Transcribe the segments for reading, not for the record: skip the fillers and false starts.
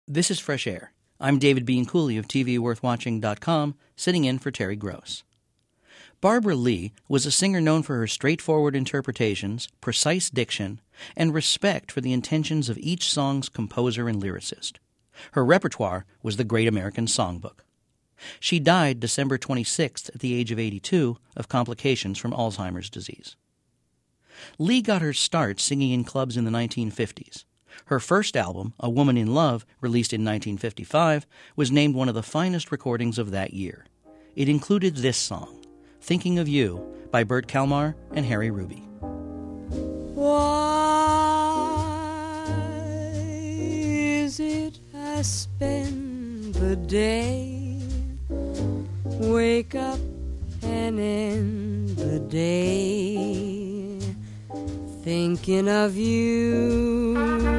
This is Fresh Air. I'm David Bean Cooley of TVWorthWatching.com, sitting in for Terry Gross. Barbara Lee was a singer known for her straightforward interpretations, precise diction, and respect for the intentions of each song's composer and lyricist. Her repertoire was the Great American Songbook. She died December 26th at the age of 82 of complications from Alzheimer's disease. Lee got her start singing in clubs in the 1950s. Her first album, A Woman in Love, released in 1955, was named one of the finest recordings of that year. It included this song, Thinking of You, by Bert Kalmar and Harry Ruby. Why is it I spend the day, wake up and end the day, thinking of you?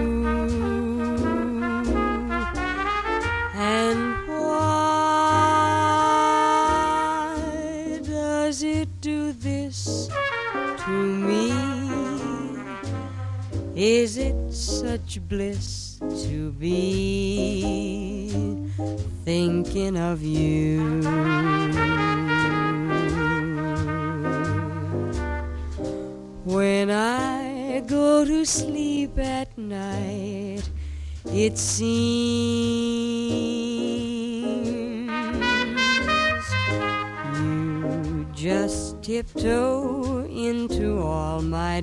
And why does it do this to me? Is it such bliss to be thinking of you? When I go to sleep at night, it seems you just tiptoe into all my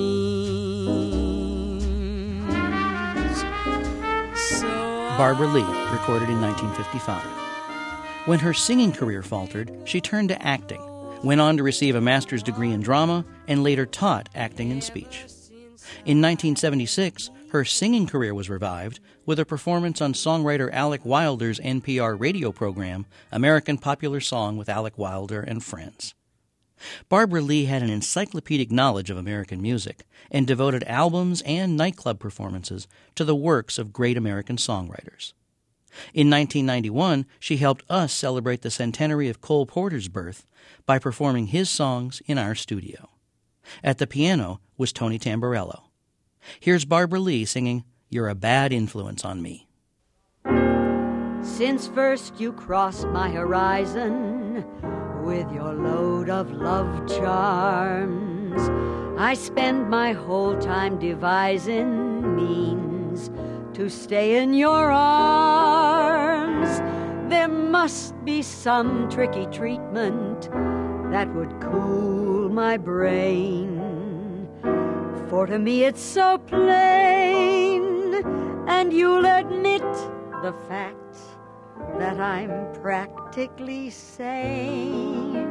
dreams. Barbara Lee, recorded in 1955. When her singing career faltered, she turned to acting, went on to receive a master's degree in drama, and later taught acting and speech. In 1976, her singing career was revived with a performance on songwriter Alec Wilder's NPR radio program, American Popular Song with Alec Wilder and Friends. Barbara Lee had an encyclopedic knowledge of American music and devoted albums and nightclub performances to the works of great American songwriters. In 1991, she helped us celebrate the centenary of Cole Porter's birth by performing his songs in our studio. At the piano was Tony Tamborello. Here's Barbara Lee singing You're a Bad Influence on Me. Since first you crossed my horizon with your load of love charms, I spend my whole time devising means to stay in your arms. There must be some tricky treatment that would cool my brain, for to me it's so plain, and you'll admit the fact that I'm practically sane.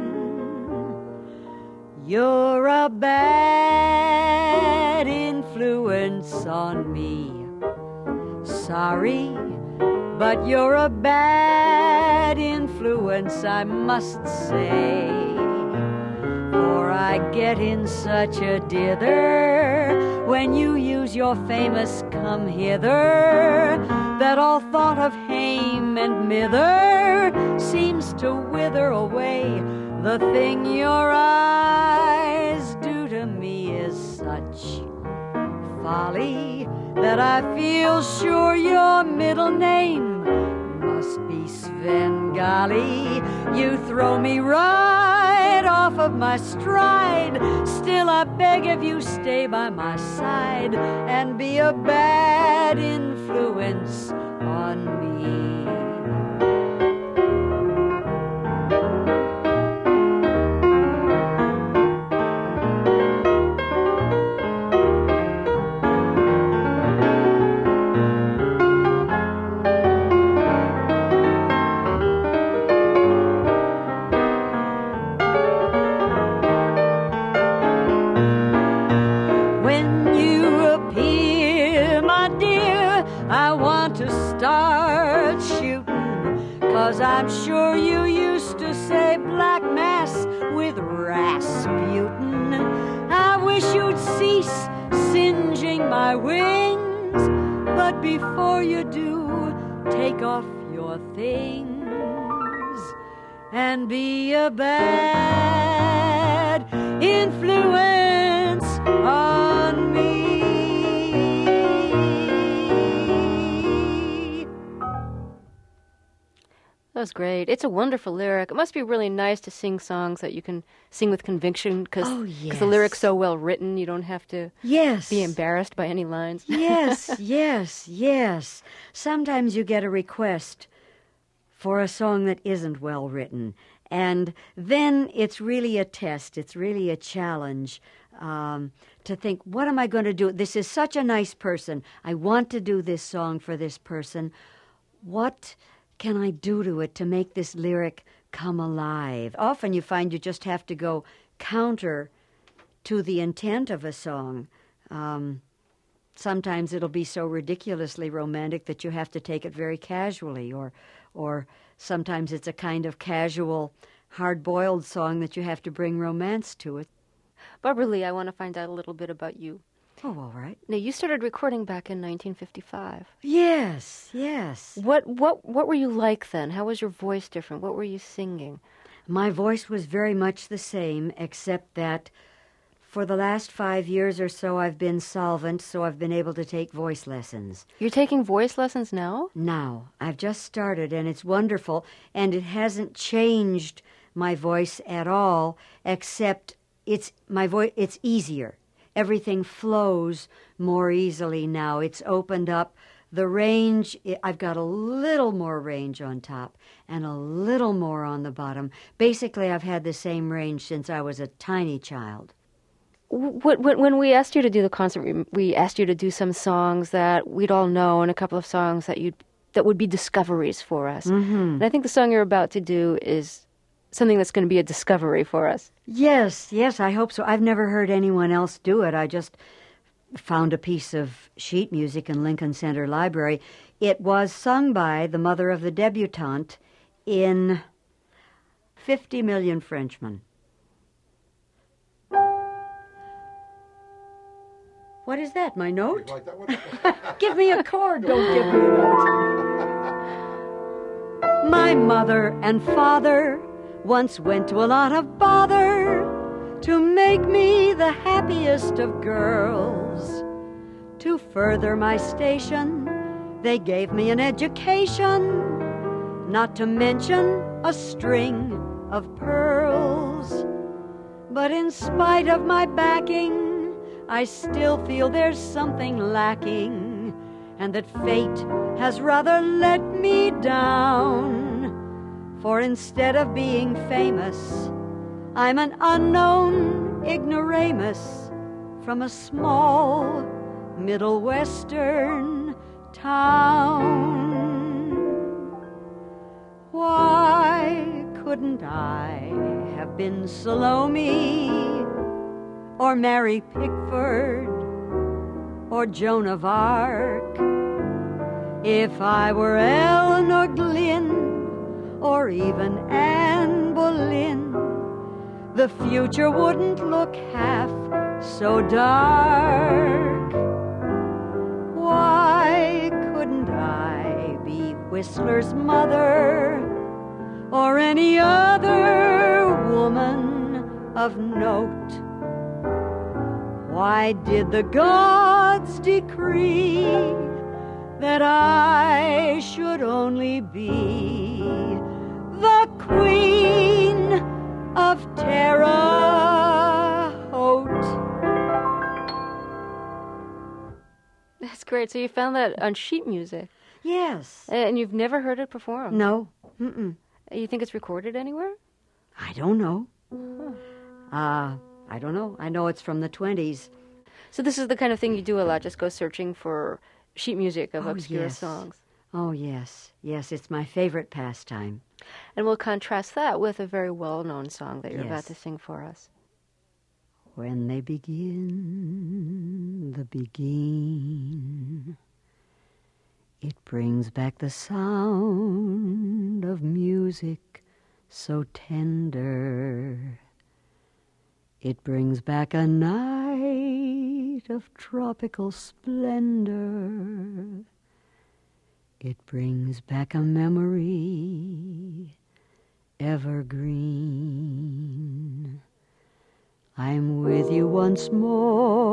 You're a bad influence on me. Sorry, but you're a bad influence, I must say. For I get in such a dither when you use your famous come hither, that all thought of hame and mither seems to wither away. The thing your eyes do to me is such folly that I feel sure your middle name must be Svengali. You throw me right off of my stride. Still I beg of you, stay by my side and be a bad influence on me. I'm sure you used to say black mass with Rasputin. I wish you'd cease singeing my wings, but before you do, take off your things and be a bad influence on me. was great. It's a wonderful lyric. It must be really nice to sing songs that you can sing with conviction because the lyric's so well written. You don't have to be embarrassed by any lines. Yes. Sometimes you get a request for a song that isn't well written, and then it's really a test. It's really a challenge to think, what am I going to do? This is such a nice person. I want to do this song for this person. What can I do to it to make this lyric come alive? Often you find you just have to go counter to the intent of a song. Sometimes it'll be so ridiculously romantic that you have to take it very casually, or sometimes it's a kind of casual, hard-boiled song that you have to bring romance to it. Barbara Lee, I want to find out a little bit about you. Oh, all right. Now, you started recording back in 1955. Yes. What were you like then? How was your voice different? What were you singing? My voice was very much the same, except that for the last 5 years or so I've been solvent, so I've been able to take voice lessons. You're taking voice lessons now? Now. I've just started, and it's wonderful, and it hasn't changed my voice at all, except it's easier. Everything flows more easily now. It's opened up. The range, I've got a little more range on top and a little more on the bottom. Basically, I've had the same range since I was a tiny child. When we asked you to do the concert, we asked you to do some songs that we'd all know and a couple of songs that would be discoveries for us. Mm-hmm. And I think the song you're about to do is something that's going to be a discovery for us. Yes, I hope so. I've never heard anyone else do it. I just found a piece of sheet music in Lincoln Center Library. It was sung by the mother of the debutante in 50 Million Frenchmen. What is that, my note? You like that one? Give me a chord, don't give me a note. My mother and father once went to a lot of bother to make me the happiest of girls. To further my station, they gave me an education, not to mention a string of pearls. But in spite of my backing, I still feel there's something lacking, and that fate has rather let me down. For instead of being famous, I'm an unknown ignoramus from a small Middle Western town. Why couldn't I have been Salome, or Mary Pickford, or Joan of Arc? If I were Eleanor Glynn, or even Anne Boleyn, the future wouldn't look half so dark. Why couldn't I be Whistler's mother, or any other woman of note? Why did the gods decree that I should only be the Queen of Terre Haute? That's great. So you found that on sheet music. Yes. And you've never heard it performed? No. Mm-mm. You think it's recorded anywhere? I don't know. I don't know. I know it's from the 20s. So this is the kind of thing you do a lot, just go searching for sheet music of obscure songs. Oh, yes. Yes, it's my favorite pastime. And we'll contrast that with a very well-known song that you're about to sing for us. When they begin, it brings back the sound of music so tender. It brings back a night of tropical splendor. It brings back a memory evergreen. I'm with you once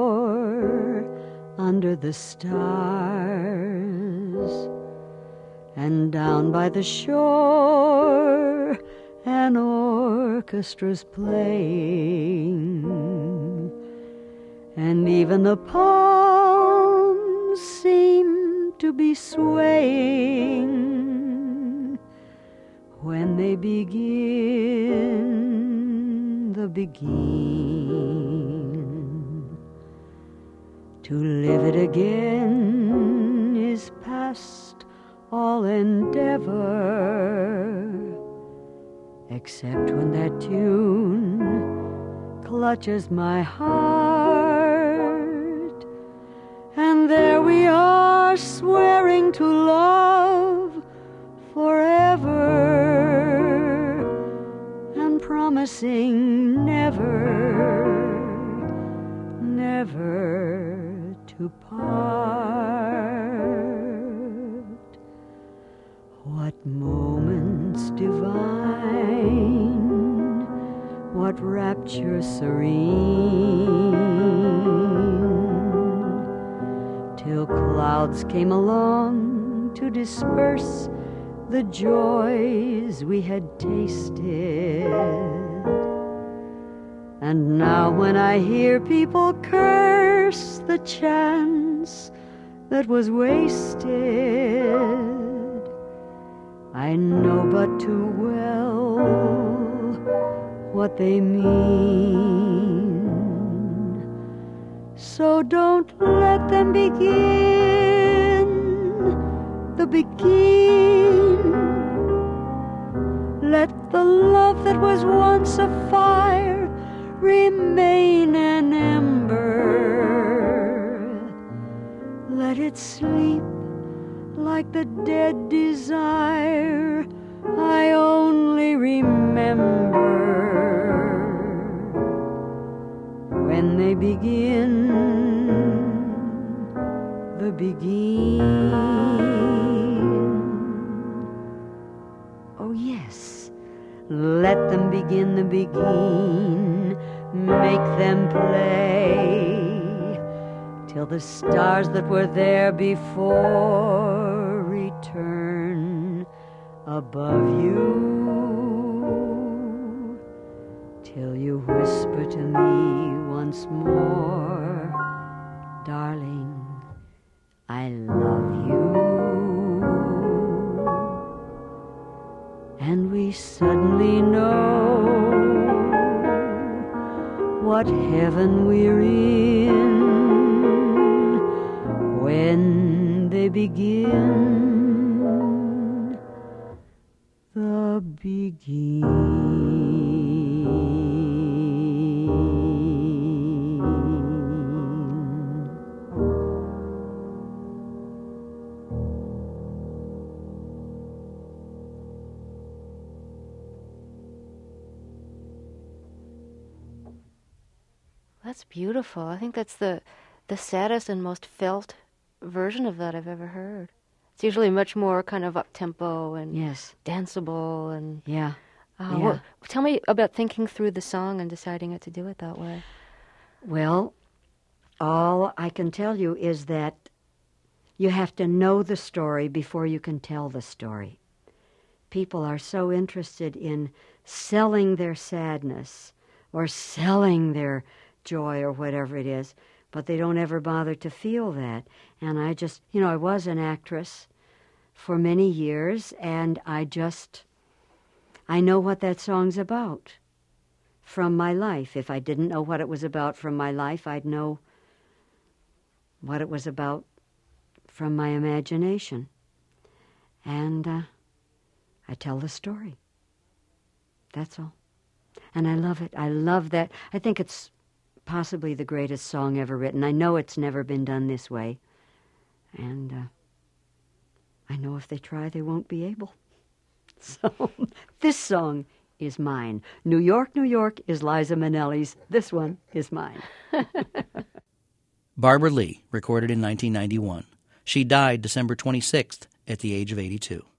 more under the stars, and down by the shore an orchestra's playing, and even the palms seem to be swaying when they begin the beguine. To live it again is past all endeavor, except when that tune clutches my heart, and there we are swearing to love forever and promising never, never to part. What moments divine, what rapture serene, till clouds came along to disperse the joys we had tasted. And now when I hear people curse the chance that was wasted, I know but too well what they mean. So don't let them begin the beguine. Let the love that was once a fire remain an ember. Let it sleep like the dead desire I only remember when they begin the beguine. Oh yes, let them begin the beguine, make them play till the stars that were there before return above you, till you whisper to me once more, darling, I love you. And we suddenly know what heaven we're in when they begin the beguine. That's beautiful. I think that's the saddest and most felt version of that I've ever heard. It's usually much more kind of up-tempo and danceable. And yeah. Well, tell me about thinking through the song and deciding to do it that way. Well, all I can tell you is that you have to know the story before you can tell the story. People are so interested in selling their sadness or selling their joy or whatever it is, but they don't ever bother to feel that. And I just, I was an actress for many years, and I know what that song's about from my life. If I didn't know what it was about from my life, I'd know what it was about from my imagination. And I tell the story. That's all. And I love it. I love that. I think it's possibly the greatest song ever written. I know it's never been done this way. And I know if they try, they won't be able. So this song is mine. New York, New York is Liza Minnelli's. This one is mine. Barbara Lee, recorded in 1991. She died December 26th at the age of 82.